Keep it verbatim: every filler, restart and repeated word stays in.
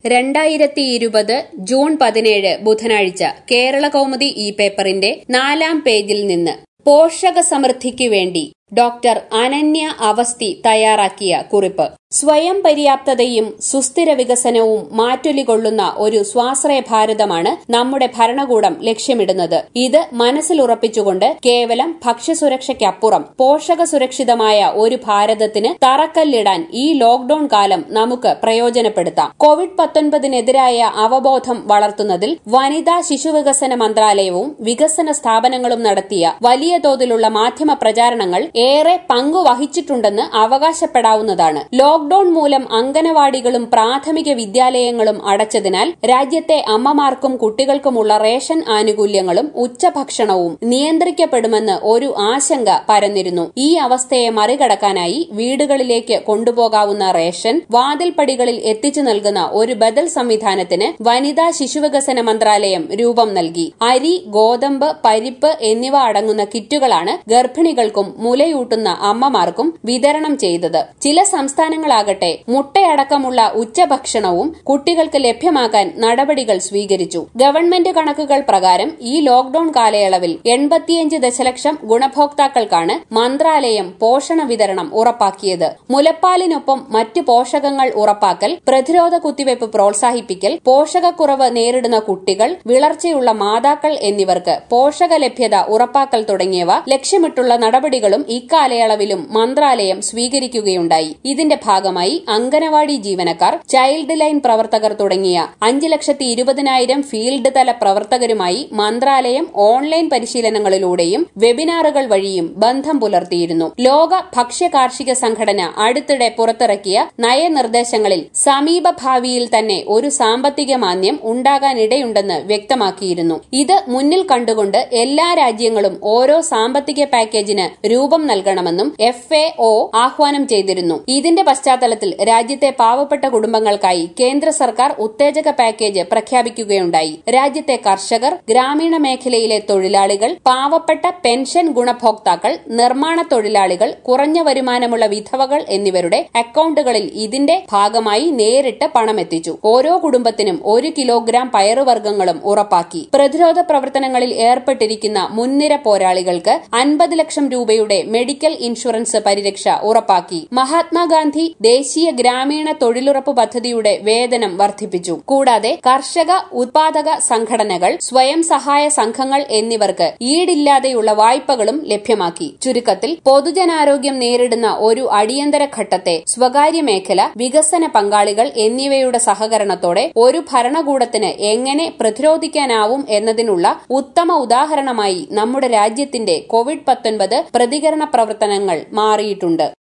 രണ്ടായിരത്തി ഇരുപത് ജൂൺ പതിനേഴ് ബുധനാഴ്ച കേരളകൗമുദി ഈ പേപ്പറിന്റെ നാലാം പേജിൽ നിന്ന് പോഷക സമൃദ്ധിക്ക് വേണ്ടി ഡോക്ടർ അനന്യ അവസ്ഥി തയ്യാറാക്കിയ കുറിപ്പ്. സ്വയം പര്യാപ്തതയും സുസ്ഥിര വികസനവും മാറ്റൊലികൊള്ളുന്ന ഒരു സ്വാശ്രയ ഭാരതമാണ് നമ്മുടെ ഭരണകൂടം ലക്ഷ്യമിടുന്നത്. ഇത് മനസ്സിലുറപ്പിച്ചുകൊണ്ട് കേവലം ഭക്ഷ്യസുരക്ഷയ്ക്കപ്പുറം പോഷക സുരക്ഷിതമായ ഒരു ഭാരതത്തിന് തറക്കല്ലിടാൻ ഈ ലോക്ഡൌൺ കാലം നമുക്ക് പ്രയോജനപ്പെടുത്താം. കോവിഡ് പത്തൊൻപതിനെതിരായ അവബോധം വളർത്തുന്നതിൽ വനിതാ ശിശുവികസന മന്ത്രാലയവും വികസന സ്ഥാപനങ്ങളും നടത്തിയ വലിയ തോതിലുള്ള മാധ്യമ പ്രചാരണങ്ങൾ ഏറെ പങ്കുവഹിച്ചിട്ടുണ്ടെന്ന് അവകാശപ്പെടാവുന്നതാണ്. ലോക്ഡൌൺ മൂലം അംഗനവാടികളും പ്രാഥമിക വിദ്യാലയങ്ങളും അടച്ചതിനാൽ രാജ്യത്തെ അമ്മമാർക്കും കുട്ടികൾക്കുമുള്ള റേഷൻ ആനുകൂല്യങ്ങളും ഉച്ചഭക്ഷണവും നിയന്ത്രിക്കപ്പെടുമെന്ന് ഒരു ആശങ്ക പരന്നിരുന്നു. ഈ അവസ്ഥയെ മറികടക്കാനായി വീടുകളിലേക്ക് കൊണ്ടുപോകാവുന്ന റേഷൻ വാതിൽപ്പടികളിൽ എത്തിച്ചു നൽകുന്ന ഒരു ബദൽ സംവിധാനത്തിന് വനിതാ ശിശുവികസന മന്ത്രാലയം രൂപം നൽകി. അരി, ഗോതമ്പ്, പരിപ്പ് എന്നിവ അടങ്ങുന്ന കിറ്റുകളാണ് ഗർഭിണികൾക്കും മുലയൂട്ടുന്ന അമ്മമാർക്കും വിതരണം ചെയ്തത്. ചില സംസ്ഥാനങ്ങളാകട്ടെ മുട്ടയടക്കമുള്ള ഉച്ചഭക്ഷണവും കുട്ടികൾക്ക് ലഭ്യമാക്കാൻ നടപടികൾ സ്വീകരിച്ചു. ഗവൺമെന്റ് കണക്കുകൾ പ്രകാരം ഈ ലോക്ഡൌൺ കാലയളവിൽ എൺപത്തിയഞ്ച് ദശലക്ഷം ഗുണഭോക്താക്കൾക്കാണ് മന്ത്രാലയം പോഷണ വിതരണം ഉറപ്പാക്കിയത്. മുലപ്പാലിനൊപ്പം മറ്റ് പോഷകങ്ങൾ ഉറപ്പാക്കൽ, പ്രതിരോധ കുത്തിവയ്പ് പ്രോത്സാഹിപ്പിക്കൽ, പോഷകക്കുറവ് നേരിടുന്ന കുട്ടികൾ, വിളർച്ചയുള്ള മാതാക്കൾ എന്നിവർക്ക് പോഷക ലഭ്യത ഉറപ്പാക്കൽ തുടങ്ങിയവ ലക്ഷ്യമിട്ടുള്ള നടപടികളും ഇക്കാലയളവിലും മന്ത്രാലയം സ്വീകരിക്കുകയുണ്ടായി. ഇതിന്റെ ഭാഗമായി അംഗനവാടി ജീവനക്കാർ, ചൈൽഡ് ലൈൻ പ്രവർത്തകർ തുടങ്ങിയ അഞ്ച് ലക്ഷത്തി ഇരുപതിനായിരം ഫീൽഡ് തല പ്രവർത്തകരുമായി മന്ത്രാലയം ഓൺലൈൻ പരിശീലനങ്ങളിലൂടെയും വെബിനാറുകൾ വഴിയും ബന്ധം പുലർത്തിയിരുന്നു. ലോക ഭക്ഷ്യ കാർഷിക സംഘടന അടുത്തിടെ പുറത്തിറക്കിയ നയനിർദ്ദേശങ്ങളിൽ സമീപഭാവിയിൽ തന്നെ ഒരു സാമ്പത്തിക മാന്ദ്യം ഉണ്ടാകാനിടയുണ്ടെന്ന് വ്യക്തമാക്കിയിരുന്നു. ഇത് മുന്നിൽ കണ്ടുകൊണ്ട് എല്ലാ രാജ്യങ്ങളും ഓരോ സാമ്പത്തിക പാക്കേജിന് രൂപം നൽകണമെന്നും എഫ് എ ഒ ആഹ്വാനം ചെയ്തിരുന്നു. ഇതിന്റെ പശ്ചാത്തലത്തിൽ രാജ്യത്തെ പാവപ്പെട്ട കുടുംബങ്ങൾക്കായി കേന്ദ്ര സർക്കാർ ഉത്തേജക പാക്കേജ് പ്രഖ്യാപിക്കുകയുണ്ടായി. രാജ്യത്തെ കർഷകർ, ഗ്രാമീണ മേഖലയിലെ തൊഴിലാളികൾ, പാവപ്പെട്ട പെൻഷൻ ഗുണഭോക്താക്കൾ, നിർമ്മാണ തൊഴിലാളികൾ, കുറഞ്ഞ വരുമാനമുള്ള വിധവകൾ എന്നിവരുടെ അക്കൌണ്ടുകളിൽ ഇതിന്റെ ഭാഗമായി നേരിട്ട് പണമെത്തിച്ചു. ഓരോ കുടുംബത്തിനും ഒരു കിലോഗ്രാം പയറുവർഗ്ഗങ്ങളും ഉറപ്പാക്കി. പ്രതിരോധ പ്രവർത്തനങ്ങളിൽ ഏർപ്പെട്ടിരിക്കുന്ന മുൻനിര പോരാളികൾക്ക് അൻപത് ലക്ഷം രൂപയുടെ മെഡിക്കൽ ഇൻഷുറൻസ് പരിരക്ഷ ഉറപ്പാക്കി. മഹാത്മാഗാന്ധി ദേശീയ ഗ്രാമീണ തൊഴിലുറപ്പ് പദ്ധതിയുടെ വേതനം വർദ്ധിപ്പിച്ചു. കൂടാതെ കർഷക ഉത്പാദക സംഘടനകൾ, സ്വയം സഹായ സംഘങ്ങൾ എന്നിവർക്ക് ഈടില്ലാതെയുള്ള വായ്പകളും ലഭ്യമാക്കി. ചുരുക്കത്തിൽ പൊതുജനാരോഗ്യം നേരിടുന്ന ഒരു അടിയന്തര ഘട്ടത്തെ സ്വകാര്യ മേഖല, വികസന പങ്കാളികൾ എന്നിവയുടെ സഹകരണത്തോടെ ഒരു ഭരണകൂടത്തിന് എങ്ങനെ പ്രതിരോധിക്കാനാവും എന്നതിനുള്ള ഉത്തമ ഉദാഹരണമായി നമ്മുടെ രാജ്യത്തിന്റെ കോവിഡ് പത്തൊൻപത് പ്രതികരണ പ്രവർത്തനങ്ങൾ മാറിയിട്ടുണ്ട്.